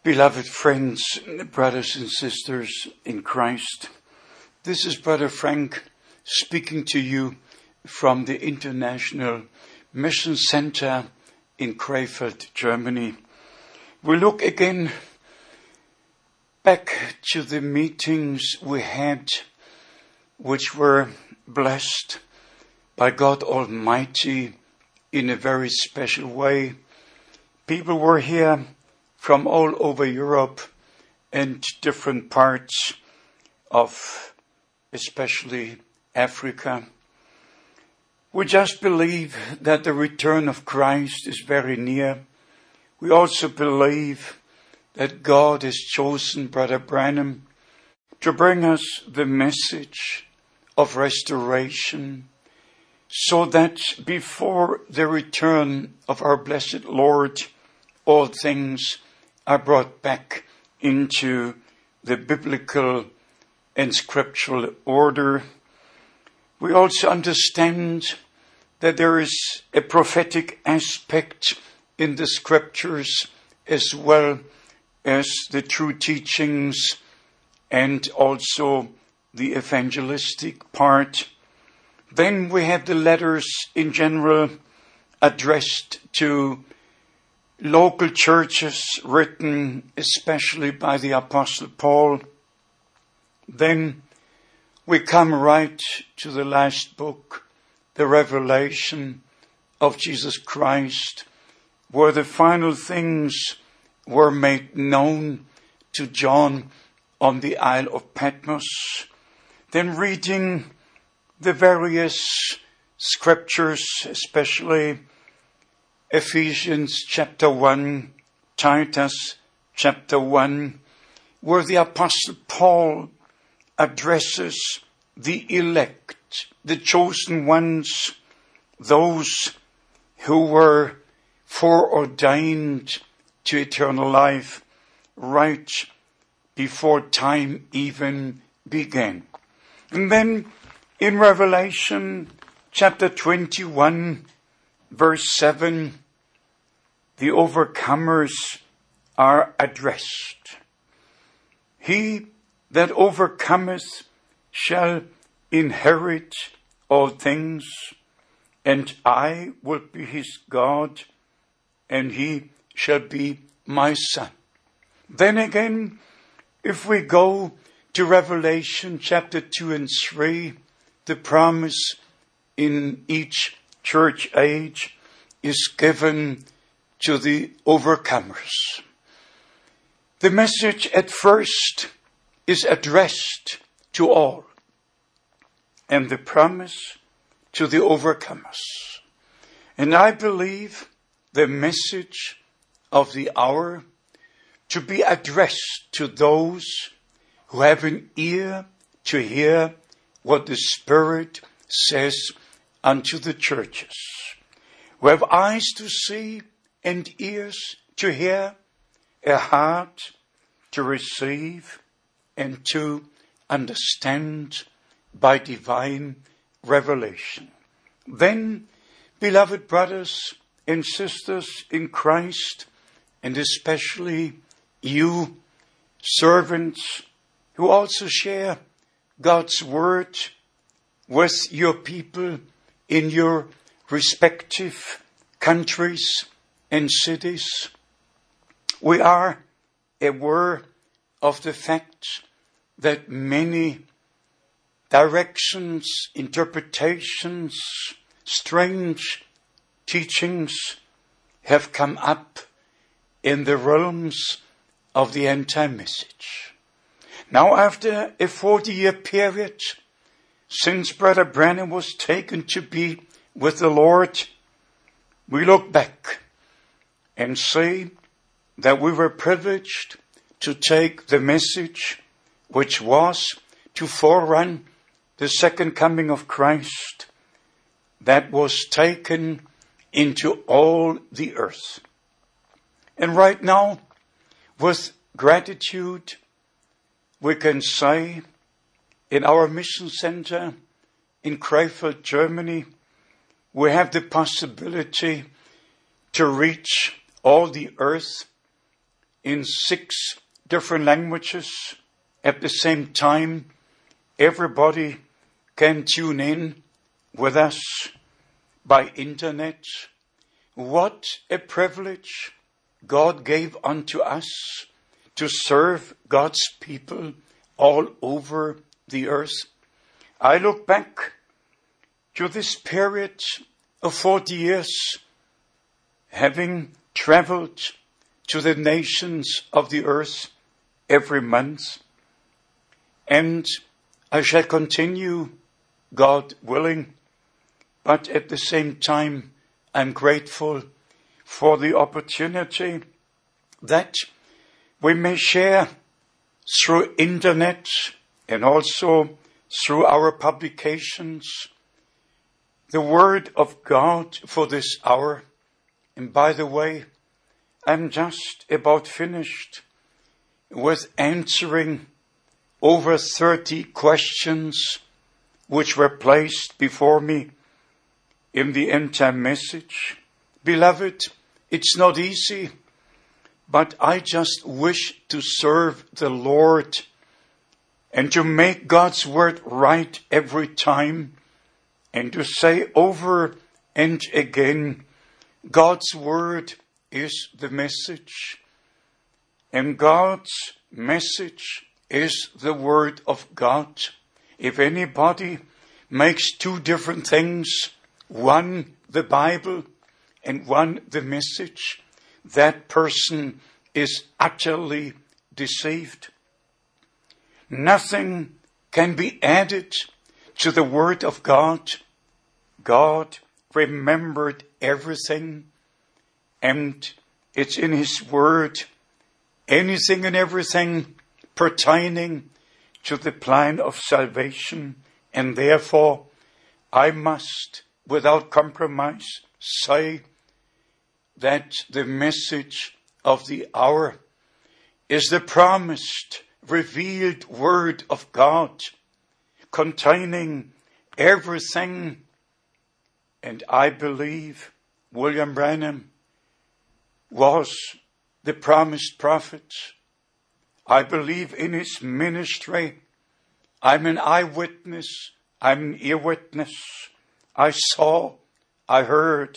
Beloved friends, brothers and sisters in Christ, this is Brother Frank speaking to you from the International Mission Center in Krefeld, Germany. We look again back to the meetings we had, which were blessed by God Almighty in a very special way. People were here from all over Europe and different parts of especially Africa. We just believe that the return of Christ is very near. We also believe that God has chosen Brother Branham to bring us the message of restoration, so that before the return of our blessed Lord, all things are brought back into the biblical and scriptural order. We also understand that there is a prophetic aspect in the scriptures as well as the true teachings and also the evangelistic part. Then we have the letters in general addressed to local churches, written especially by the Apostle Paul. Then we come right to the last book, the Revelation of Jesus Christ, where the final things were made known to John on the Isle of Patmos. Then reading the various scriptures, especially Ephesians chapter 1, Titus chapter 1, where the Apostle Paul addresses the elect, the chosen ones, those who were foreordained to eternal life right before time even began. And then in Revelation chapter 21, verse 7, the overcomers are addressed. He that overcometh shall inherit all things, and I will be his God, and he shall be my son. Then again, if we go to Revelation chapter 2 and 3, the promise in each church age is given to the overcomers. The message at first is addressed to all, and the promise to the overcomers. And I believe the message of the hour to be addressed to those who have an ear to hear what the Spirit says unto the churches, who have eyes to see and ears to hear, a heart to receive and to understand by divine revelation. Then, beloved brothers and sisters in Christ, and especially you, servants, who also share God's word with your people in your respective countries and cities, we are aware of the fact that many directions, interpretations, strange teachings have come up in the realms of the anti-message. Now, after a 40-year period since Brother Branham was taken to be with the Lord, we look back and say that we were privileged to take the message which was to forerun the second coming of Christ, that was taken into all the earth. And right now, with gratitude, we can say in our mission center in Krefeld, Germany, we have the possibility to reach all the earth in 6 different languages at the same time. Everybody can tune in with us by internet. What a privilege God gave unto us to serve God's people all over the earth. I look back to this period of 40 years, having traveled to the nations of the earth every month. And I shall continue, God willing. But at the same time, I'm grateful for the opportunity that we may share through internet and also through our publications the Word of God for this hour. And by the way, I'm just about finished with answering over 30 questions which were placed before me in the end-time message. Beloved, it's not easy, but I just wish to serve the Lord and to make God's word right every time and to say over and again, God's word is the message, and God's message is the word of God. If anybody makes 2 different things, one the Bible and one the message, that person is utterly deceived. Nothing can be added to the word of God. God remembered everything, and it's in his word, anything and everything pertaining to the plan of salvation. And therefore, I must, without compromise, say that the message of the hour is the promised, revealed word of God, containing everything. And I believe William Branham was the promised prophet. I believe in his ministry. I'm an eyewitness. I'm an ear witness. I saw, I heard.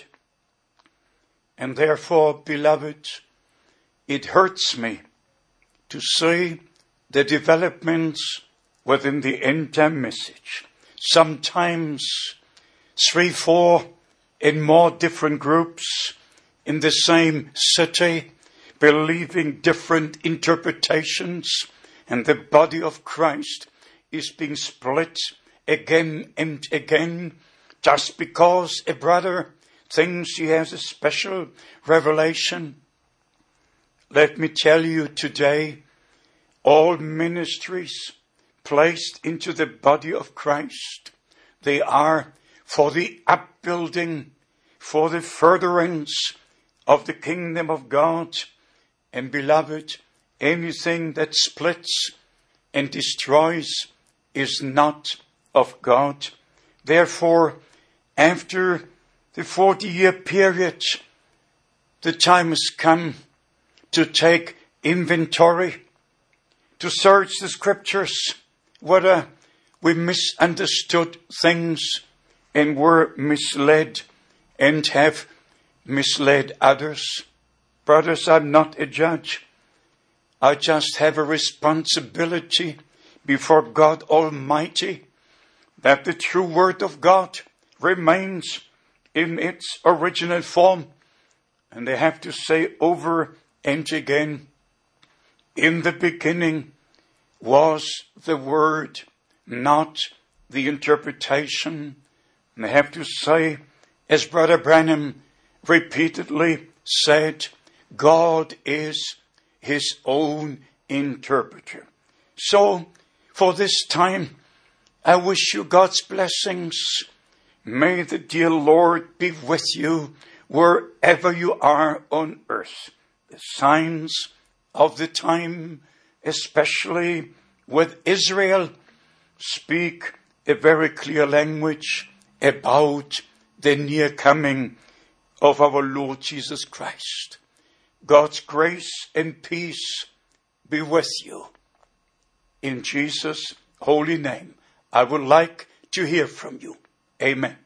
And therefore, beloved, it hurts me to see the developments within the end-time message. Sometimes 3, 4, and more different groups in the same city, believing different interpretations, and the body of Christ is being split again and again, just because a brother thinks he has a special revelation. Let me tell you today, all ministries placed into the body of Christ, they are for the upbuilding, for the furtherance of the kingdom of God. And beloved, anything that splits and destroys is not of God. Therefore, after the 40-year period, the time has come to take inventory, to search the scriptures, whether we misunderstood things and were misled and have misled others. Brothers, I'm not a judge. I just have a responsibility before God Almighty that the true word of God remains in its original form. And they have to say over and again, in the beginning was the word, not the interpretation. And they have to say, as Brother Branham repeatedly said, God is his own interpreter. So, for this time, I wish you God's blessings. May the dear Lord be with you wherever you are on earth. The signs of the time, especially with Israel, speak a very clear language about the near coming of our Lord Jesus Christ. God's grace and peace be with you. In Jesus' holy name, I would like to hear from you. Amen.